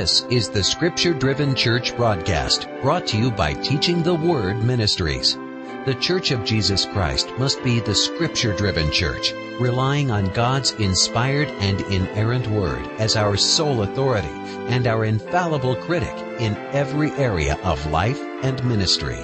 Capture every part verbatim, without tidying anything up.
This is the Scripture-Driven Church broadcast, brought to you by Teaching the Word Ministries. The Church of Jesus Christ must be the Scripture-Driven Church, relying on God's inspired and inerrant Word as our sole authority and our infallible critic in every area of life and ministry.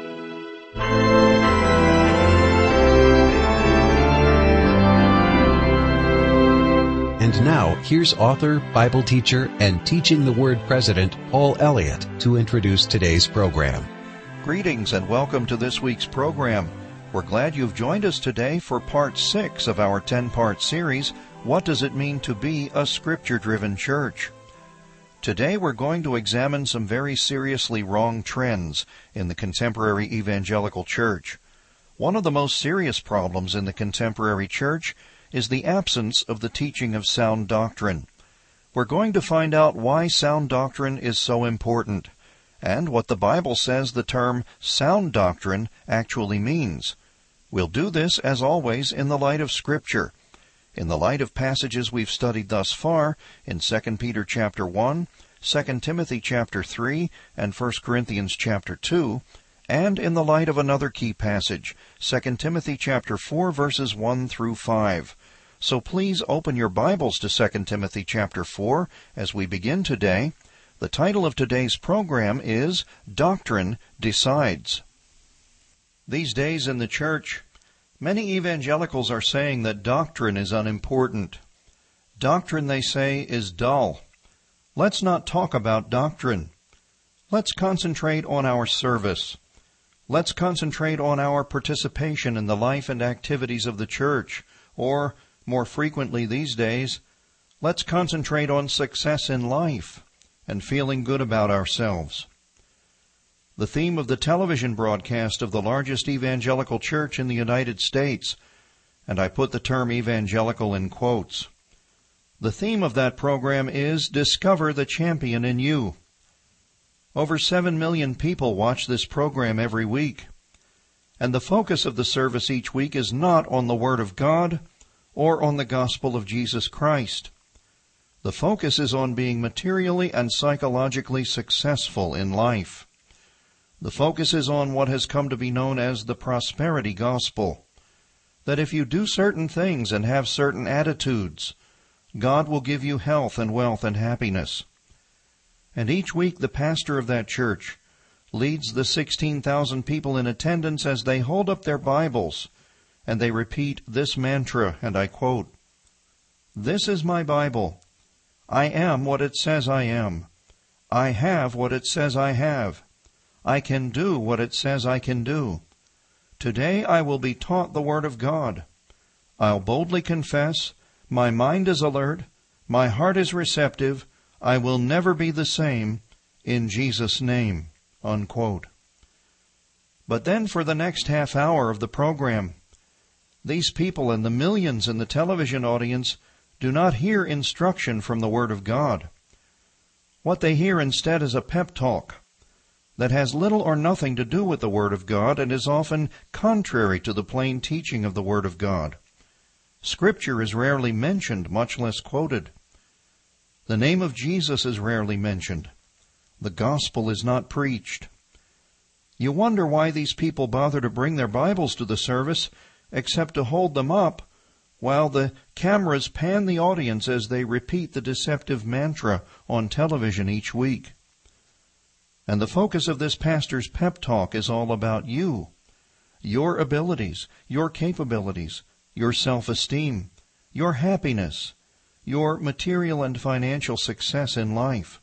And now, here's author, Bible teacher, and Teaching the Word president Paul Elliott to introduce today's program. Greetings and welcome to this week's program. We're glad you've joined us today for part six of our ten-part series, What Does It Mean to Be a Scripture-Driven Church? Today we're going to examine some very seriously wrong trends in the contemporary evangelical church. One of the most serious problems in the contemporary church is the absence of the teaching of sound doctrine. We're going to find out why sound doctrine is so important, and what the Bible says the term sound doctrine actually means. We'll do this, as always, in the light of Scripture, in the light of passages we've studied thus far in Second Peter chapter one, Second Timothy chapter three, and First Corinthians chapter two, and in the light of another key passage, Second Timothy chapter four, verses one through five. So please open your Bibles to Second Timothy chapter four as we begin today. The title of today's program is Doctrine Decides. These days in the church, many evangelicals are saying that doctrine is unimportant. Doctrine, they say, is dull. Let's not talk about doctrine. Let's concentrate on our service. Let's concentrate on our participation in the life and activities of the church, or, more frequently these days, let's concentrate on success in life and feeling good about ourselves. The theme of the television broadcast of the largest evangelical church in the United States, and I put the term evangelical in quotes, the theme of that program is Discover the Champion in You. Over seven million people watch this program every week, and the focus of the service each week is not on the Word of God or on the gospel of Jesus Christ. The focus is on being materially and psychologically successful in life. The focus is on what has come to be known as the prosperity gospel, that if you do certain things and have certain attitudes, God will give you health and wealth and happiness. And each week the pastor of that church leads the sixteen thousand people in attendance as they hold up their Bibles and they repeat this mantra, and I quote, "This is my Bible. I am what it says I am. I have what it says I have. I can do what it says I can do. Today I will be taught the Word of God. I'll boldly confess, my mind is alert, my heart is receptive, I will never be the same, in Jesus' name," unquote. But then for the next half hour of the program, these people and the millions in the television audience do not hear instruction from the Word of God. What they hear instead is a pep talk that has little or nothing to do with the Word of God and is often contrary to the plain teaching of the Word of God. Scripture is rarely mentioned, much less quoted. The name of Jesus is rarely mentioned. The gospel is not preached. You wonder why these people bother to bring their Bibles to the service except to hold them up while the cameras pan the audience as they repeat the deceptive mantra on television each week. And the focus of this pastor's pep talk is all about you, your abilities, your capabilities, your self-esteem, your happiness, your material and financial success in life.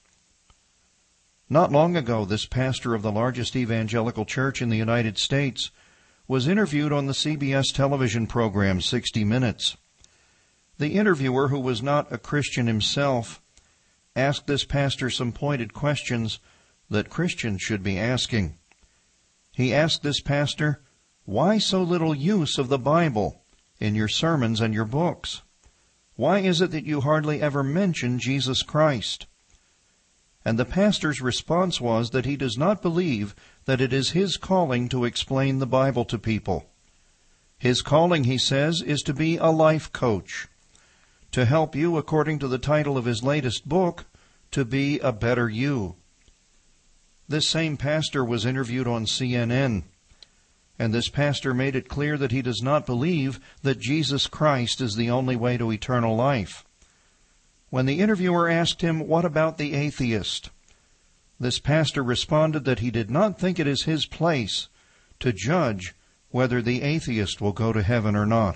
Not long ago, this pastor of the largest evangelical church in the United States was interviewed on the C B S television program sixty minutes. The interviewer, who was not a Christian himself, asked this pastor some pointed questions that Christians should be asking. He asked this pastor, "Why so little use of the Bible in your sermons and your books? Why is it that you hardly ever mention Jesus Christ?" And the pastor's response was that he does not believe that it is his calling to explain the Bible to people. His calling, he says, is to be a life coach, to help you, according to the title of his latest book, to be a better you. This same pastor was interviewed on C N N, and this pastor made it clear that he does not believe that Jesus Christ is the only way to eternal life. When the interviewer asked him, "What about the atheist?" this pastor responded that he did not think it is his place to judge whether the atheist will go to heaven or not.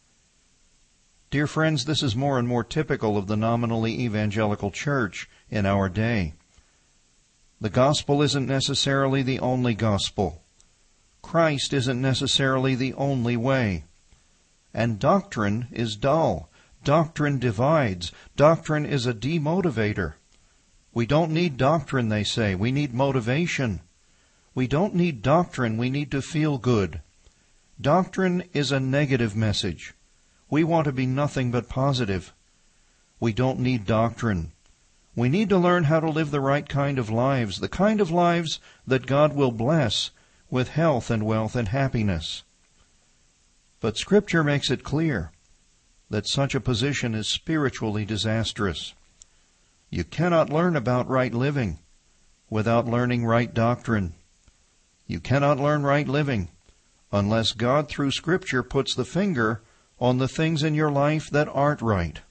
Dear friends, this is more and more typical of the nominally evangelical church in our day. The gospel isn't necessarily the only gospel. Christ isn't necessarily the only way. And doctrine is dull. Doctrine divides. Doctrine is a demotivator. We don't need doctrine, they say. We need motivation. We don't need doctrine. We need to feel good. Doctrine is a negative message. We want to be nothing but positive. We don't need doctrine. We need to learn how to live the right kind of lives, the kind of lives that God will bless with health and wealth and happiness. But Scripture makes it clear that such a position is spiritually disastrous. You cannot learn about right living without learning right doctrine. You cannot learn right living unless God through Scripture puts the finger on the things in your life that aren't right.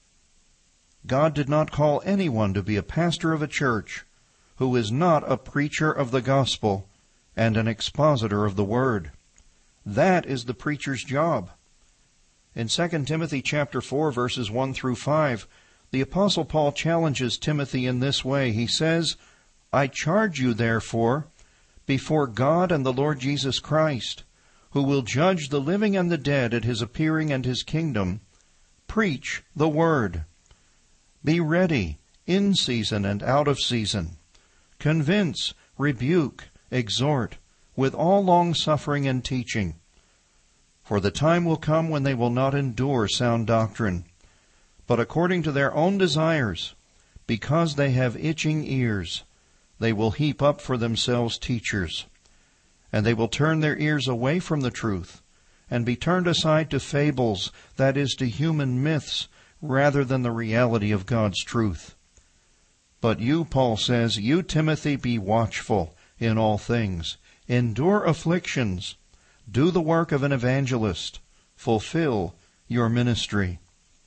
God did not call anyone to be a pastor of a church who is not a preacher of the gospel and an expositor of the word. That is the preacher's job. In Second Timothy chapter four, verses one through five, the Apostle Paul challenges Timothy in this way. He says, "I charge you, therefore, before God and the Lord Jesus Christ, who will judge the living and the dead at his appearing and his kingdom, preach the word. Be ready in season and out of season. Convince, rebuke, exhort, with all long-suffering and teaching. For the time will come when they will not endure sound doctrine, but according to their own desires, because they have itching ears, they will heap up for themselves teachers. And they will turn their ears away from the truth, and be turned aside to fables, that is, to human myths, rather than the reality of God's truth. But you," Paul says, "you, Timothy, be watchful in all things. Endure afflictions. Do the work of an evangelist. Fulfill your ministry."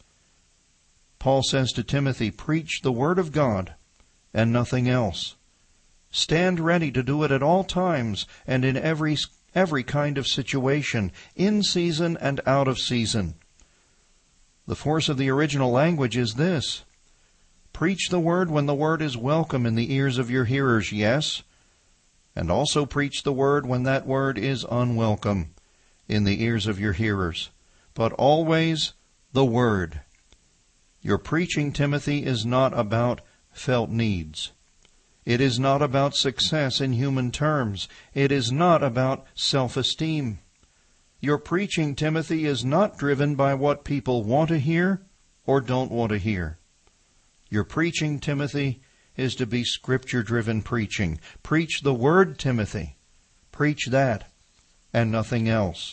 Paul says to Timothy, preach the word of God and nothing else. Stand ready to do it at all times and in every, every kind of situation, in season and out of season. The force of the original language is this: preach the word when the word is welcome in the ears of your hearers, yes, and also preach the word when that word is unwelcome in the ears of your hearers, but always the word. Your preaching, Timothy, is not about felt needs. It is not about success in human terms. It is not about self-esteem. Your preaching, Timothy, is not driven by what people want to hear or don't want to hear. Your preaching, Timothy, is to be Scripture-driven preaching. Preach the Word, Timothy. Preach that and nothing else.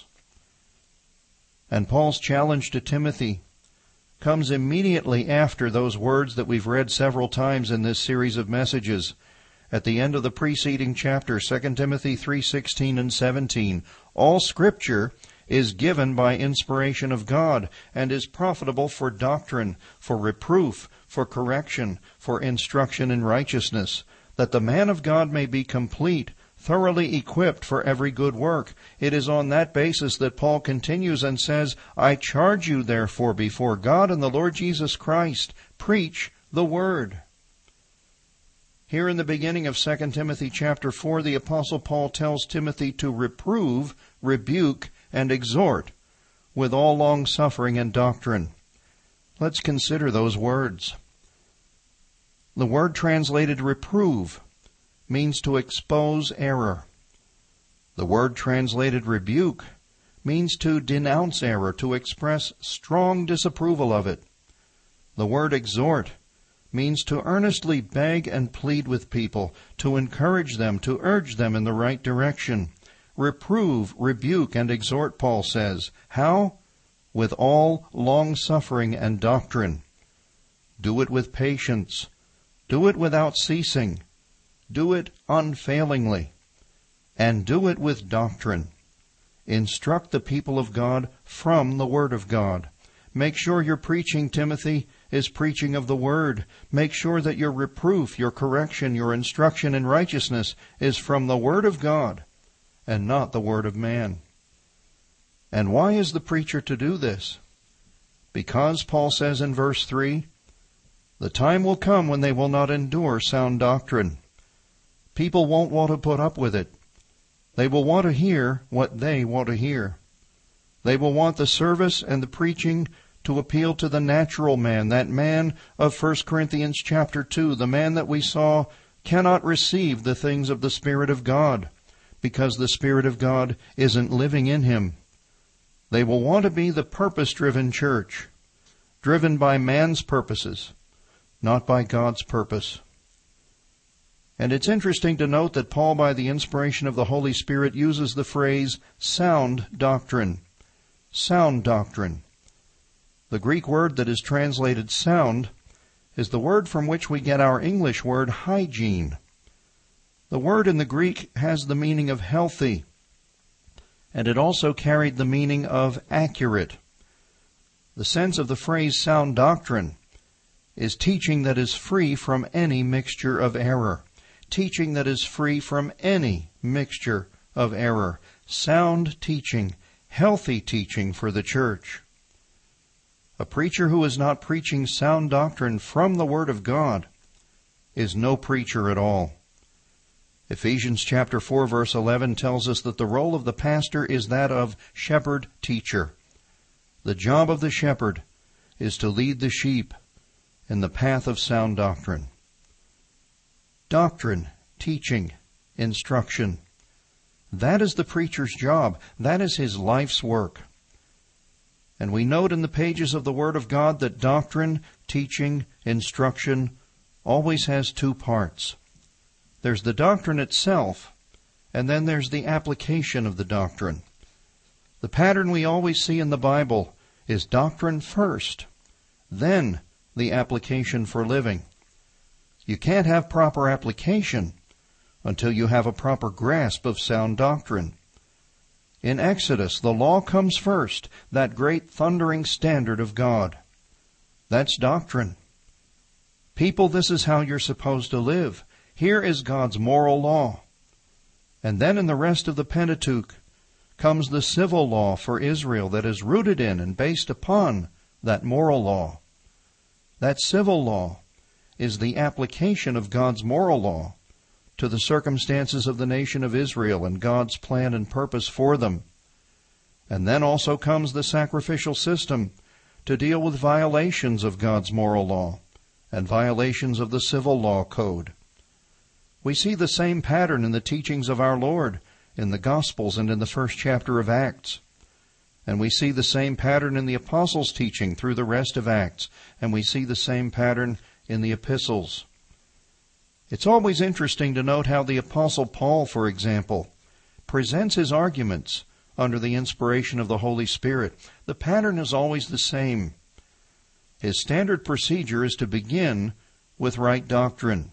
And Paul's challenge to Timothy comes immediately after those words that we've read several times in this series of messages. At the end of the preceding chapter, Second Timothy three sixteen and seventeen, all Scripture is given by inspiration of God and is profitable for doctrine, for reproof, for correction, for instruction in righteousness, that the man of God may be complete, thoroughly equipped for every good work. It is on that basis that Paul continues and says, I charge you therefore before God and the Lord Jesus Christ, preach the word. Here in the beginning of Second Timothy chapter four, the Apostle Paul tells Timothy to reprove, rebuke, and exhort with all long-suffering and doctrine. Let's consider those words. The word translated reprove means to expose error. The word translated rebuke means to denounce error, to express strong disapproval of it. The word exhort means to earnestly beg and plead with people, to encourage them, to urge them in the right direction. Reprove, rebuke, and exhort, Paul says. How? With all long-suffering and doctrine. Do it with patience, Do it without ceasing. Do it unfailingly. And do it with doctrine. Instruct the people of God from the Word of God. Make sure your preaching, Timothy, is preaching of the Word. Make sure that your reproof, your correction, your instruction in righteousness is from the Word of God and not the word of man. And why is the preacher to do this? Because, Paul says in verse three, the time will come when they will not endure sound doctrine. People won't want to put up with it. They will want to hear what they want to hear. They will want the service and the preaching to appeal to the natural man, that man of First Corinthians chapter two, the man that we saw cannot receive the things of the Spirit of God because the Spirit of God isn't living in him. They will want to be the purpose-driven church, driven by man's purposes, not by God's purpose. And it's interesting to note that Paul, by the inspiration of the Holy Spirit, uses the phrase sound doctrine. Sound doctrine. The Greek word that is translated sound is the word from which we get our English word hygiene. The word in the Greek has the meaning of healthy, and it also carried the meaning of accurate. The sense of the phrase sound doctrine is teaching that is free from any mixture of error. Teaching that is free from any mixture of error. Sound teaching, healthy teaching for the church. A preacher who is not preaching sound doctrine from the Word of God is no preacher at all. Ephesians chapter four verse eleven tells us that the role of the pastor is that of shepherd-teacher. The job of the shepherd is to lead the sheep in the path of sound doctrine. Doctrine, teaching, instruction. That is the preacher's job. That is his life's work. And we note in the pages of the Word of God that doctrine, teaching, instruction always has two parts. There's the doctrine itself, and then there's the application of the doctrine. The pattern we always see in the Bible is doctrine first, then the application for living. You can't have proper application until you have a proper grasp of sound doctrine. In Exodus, the law comes first, that great thundering standard of God. That's doctrine. People, this is how you're supposed to live. Here is God's moral law. And then in the rest of the Pentateuch comes the civil law for Israel that is rooted in and based upon that moral law. That civil law is the application of God's moral law to the circumstances of the nation of Israel and God's plan and purpose for them. And then also comes the sacrificial system to deal with violations of God's moral law and violations of the civil law code. We see the same pattern in the teachings of our Lord in the Gospels and in the first chapter of Acts. And we see the same pattern in the Apostles' teaching through the rest of Acts. And we see the same pattern in the epistles. It's always interesting to note how the Apostle Paul, for example, presents his arguments under the inspiration of the Holy Spirit. The pattern is always the same. His standard procedure is to begin with right doctrine.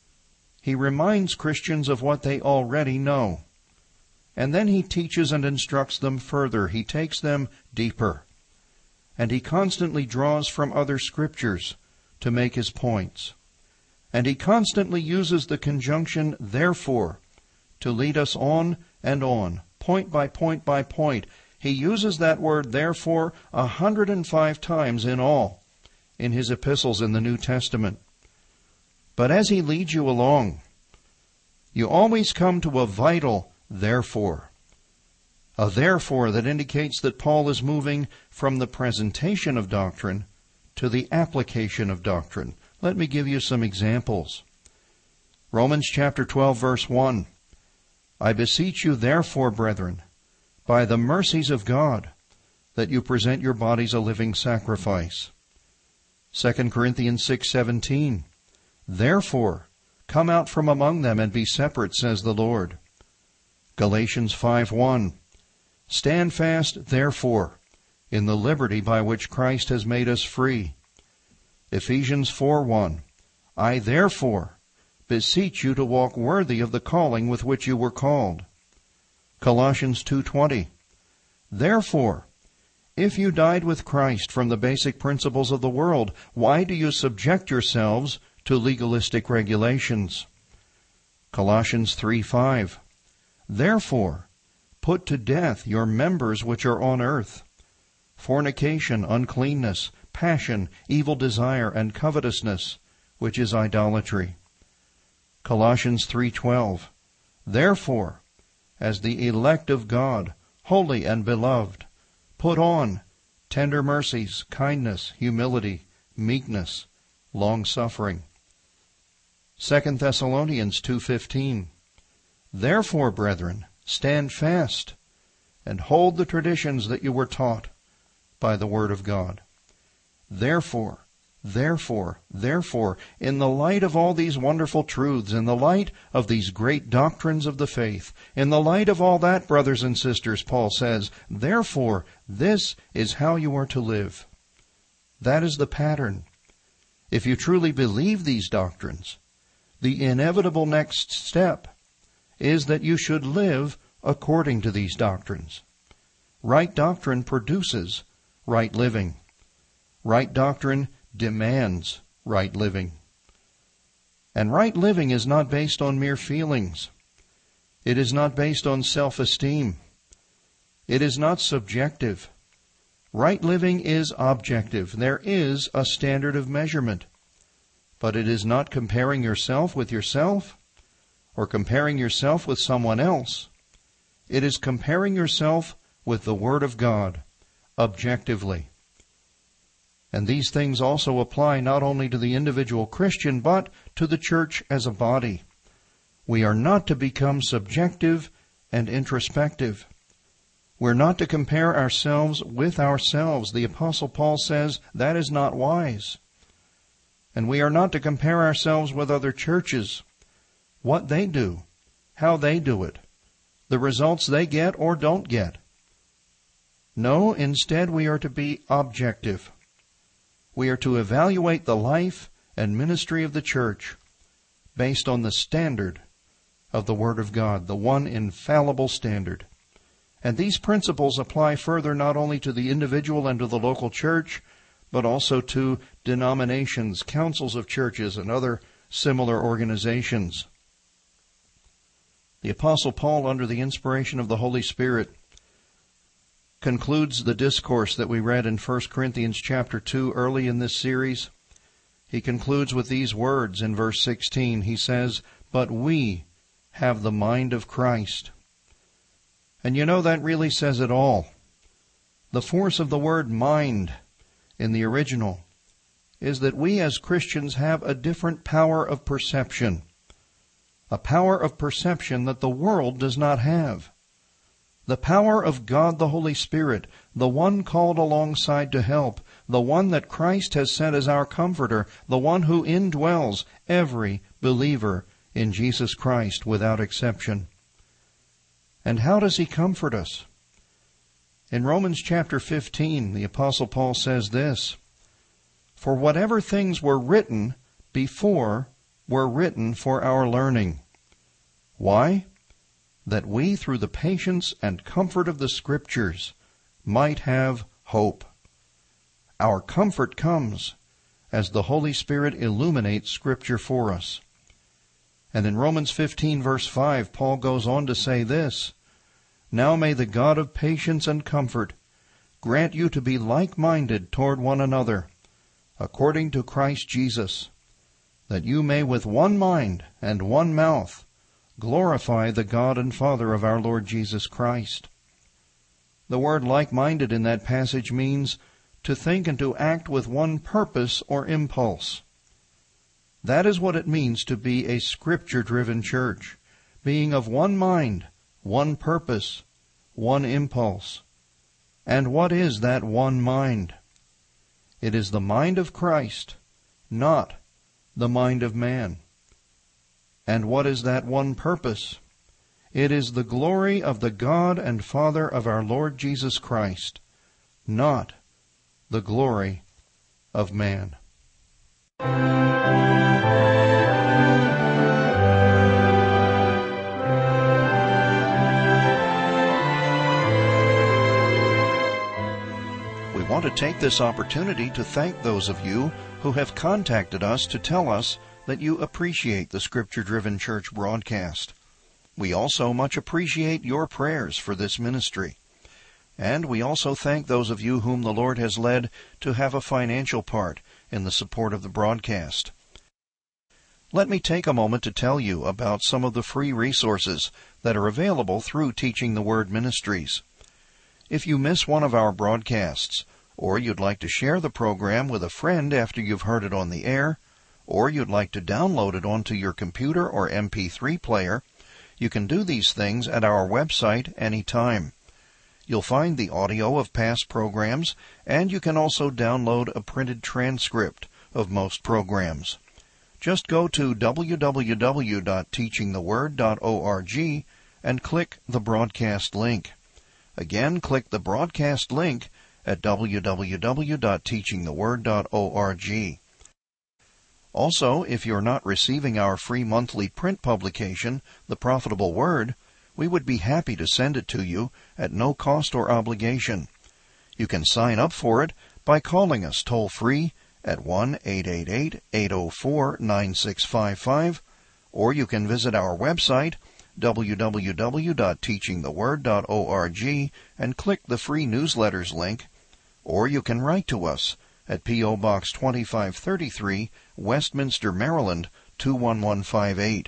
He reminds Christians of what they already know. And then he teaches and instructs them further. He takes them deeper. And he constantly draws from other scriptures to make his points. And he constantly uses the conjunction therefore to lead us on and on, point by point by point. He uses that word therefore a hundred and five times in all in his epistles in the New Testament. But as he leads you along, you always come to a vital therefore. A therefore that indicates that Paul is moving from the presentation of doctrine to the application of doctrine. Let me give you some examples. Romans chapter twelve, verse one. I beseech you therefore, brethren, by the mercies of God, that you present your bodies a living sacrifice. Second Corinthians six seventeen. Therefore, come out from among them and be separate, says the Lord. Galatians five one. Stand fast, therefore, in the liberty by which Christ has made us free. Ephesians four one. I therefore beseech you to walk worthy of the calling with which you were called. Colossians two twenty. Therefore, if you died with Christ from the basic principles of the world, why do you subject yourselves to legalistic regulations? Colossians three five. Therefore, put to death your members which are on earth: fornication, uncleanness, passion, evil desire, and covetousness, which is idolatry. Colossians three twelve. Therefore, as the elect of God, holy and beloved, put on tender mercies, kindness, humility, meekness, long-suffering. Second Thessalonians two fifteen. Therefore, brethren, stand fast, and hold the traditions that you were taught by the word of God. Therefore, therefore, therefore, in the light of all these wonderful truths, in the light of these great doctrines of the faith, in the light of all that, brothers and sisters, Paul says, therefore, this is how you are to live. That is the pattern. If you truly believe these doctrines, the inevitable next step is that you should live according to these doctrines. Right doctrine produces right living. Right doctrine demands right living. And right living is not based on mere feelings. It is not based on self-esteem. It is not subjective. Right living is objective. There is a standard of measurement. But it is not comparing yourself with yourself or comparing yourself with someone else. It is comparing yourself with the Word of God objectively. And these things also apply not only to the individual Christian, but to the church as a body. We are not to become subjective and introspective. We're not to compare ourselves with ourselves. The Apostle Paul says that is not wise. And we are not to compare ourselves with other churches, what they do, how they do it, the results they get or don't get. No, instead we are to be objective. We are to evaluate the life and ministry of the church based on the standard of the Word of God, the one infallible standard. And these principles apply further not only to the individual and to the local church, but also to denominations, councils of churches, and other similar organizations. The Apostle Paul, under the inspiration of the Holy Spirit, concludes the discourse that we read in First Corinthians chapter two early in this series. He concludes with these words in verse sixteen. He says, "But we have the mind of Christ." And you know, that really says it all. The force of the word mind in the original is that we as Christians have a different power of perception, a power of perception that the world does not have. The power of God the Holy Spirit, the one called alongside to help, the one that Christ has sent as our comforter, the one who indwells every believer in Jesus Christ without exception. And how does he comfort us? In Romans chapter fifteen, the Apostle Paul says this, "For whatever things were written before were written for our learning." Why? That we, through the patience and comfort of the Scriptures, might have hope. Our comfort comes as the Holy Spirit illuminates Scripture for us. And in Romans fifteen, verse five, Paul goes on to say this, "Now may the God of patience and comfort grant you to be like-minded toward one another, according to Christ Jesus, that you may with one mind and one mouth glorify the God and Father of our Lord Jesus Christ." The word like-minded in that passage means to think and to act with one purpose or impulse. That is what it means to be a Scripture-driven church, being of one mind, one purpose, one impulse. And what is that one mind? It is the mind of Christ, not the mind of man. And what is that one purpose? It is the glory of the God and Father of our Lord Jesus Christ, not the glory of man. want to take this opportunity to thank those of you who have contacted us to tell us that you appreciate the Scripture-Driven Church broadcast. We also much appreciate your prayers for this ministry. And we also thank those of you whom the Lord has led to have a financial part in the support of the broadcast. Let me take a moment to tell you about some of the free resources that are available through Teaching the Word Ministries. If you miss one of our broadcasts, or you'd like to share the program with a friend after you've heard it on the air, or you'd like to download it onto your computer or M P three player, you can do these things at our website anytime. You'll find the audio of past programs, and you can also download a printed transcript of most programs. Just go to w w w dot teaching the word dot org and click the broadcast link. Again, click the broadcast link at w w w dot teaching the word dot org. Also, if you're not receiving our free monthly print publication, The Profitable Word, we would be happy to send it to you at no cost or obligation. You can sign up for it by calling us toll-free at one eight eight eight, eight zero four, nine six five five, or you can visit our website, w w w dot teaching the word dot org, and click the free newsletters link, or you can write to us at P O. Box twenty-five thirty-three, Westminster, Maryland, two one one five eight.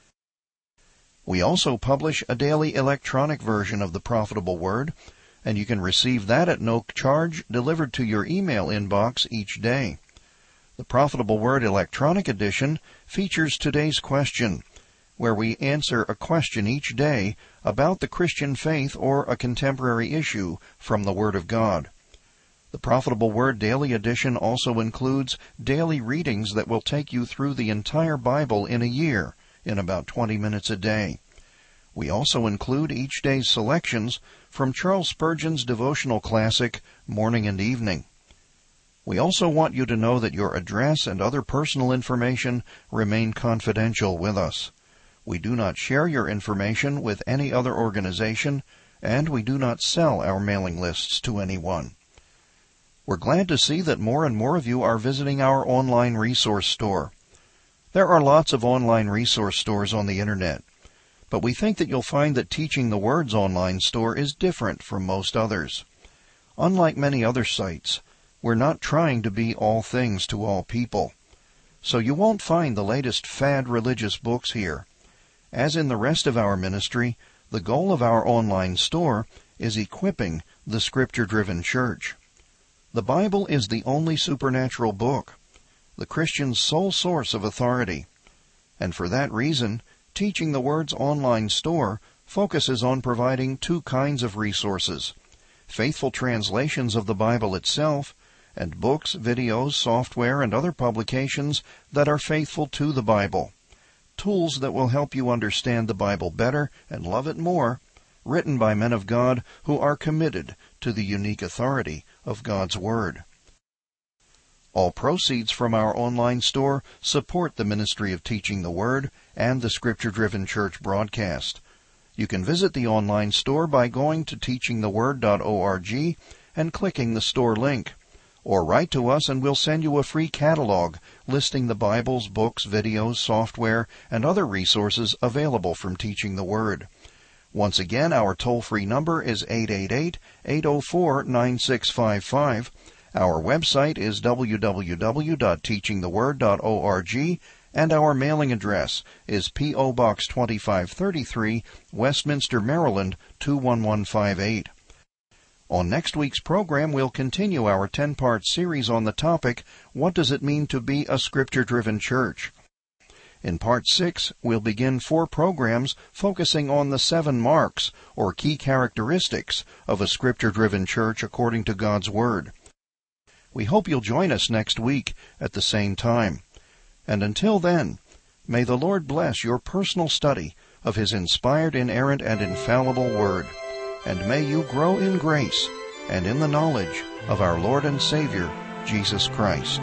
We also publish a daily electronic version of the Profitable Word, and you can receive that at no charge delivered to your email inbox each day. The Profitable Word electronic edition features today's question, where we answer a question each day about the Christian faith or a contemporary issue from the Word of God. The Profitable Word Daily Edition also includes daily readings that will take you through the entire Bible in a year, in about twenty minutes a day. We also include each day's selections from Charles Spurgeon's devotional classic, Morning and Evening. We also want you to know that your address and other personal information remain confidential with us. We do not share your information with any other organization, and we do not sell our mailing lists to anyone. We're glad to see that more and more of you are visiting our online resource store. There are lots of online resource stores on the Internet, but we think that you'll find that Teaching the Word's online store is different from most others. Unlike many other sites, we're not trying to be all things to all people. So you won't find the latest fad religious books here. As in the rest of our ministry, the goal of our online store is equipping the Scripture-driven church. The Bible is the only supernatural book, the Christian's sole source of authority. And for that reason, Teaching the Word's online store focuses on providing two kinds of resources: faithful translations of the Bible itself, and books, videos, software, and other publications that are faithful to the Bible. Tools that will help you understand the Bible better and love it more, written by men of God who are committed to the unique authority of God's Word. All proceeds from our online store support the ministry of Teaching the Word and the Scripture-Driven Church broadcast. You can visit the online store by going to teaching the word dot org and clicking the store link, or write to us and we'll send you a free catalog listing the Bibles, books, videos, software, and other resources available from Teaching the Word. Once again, our toll-free number is eight eight eight, eight zero four, nine six five five. Our website is w w w dot teaching the word dot org, and our mailing address is P O. Box twenty-five thirty-three, Westminster, Maryland, two one one five eight. On next week's program, we'll continue our ten-part series on the topic, What Does It Mean to Be a Scripture-Driven Church? In Part six, we'll begin four programs focusing on the seven marks, or key characteristics, of a Scripture-driven church according to God's Word. We hope you'll join us next week at the same time. And until then, may the Lord bless your personal study of His inspired, inerrant, and infallible Word, and may you grow in grace and in the knowledge of our Lord and Savior, Jesus Christ.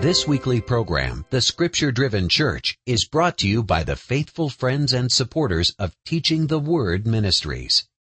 This weekly program, The Scripture Driven Church, is brought to you by the faithful friends and supporters of Teaching the Word Ministries.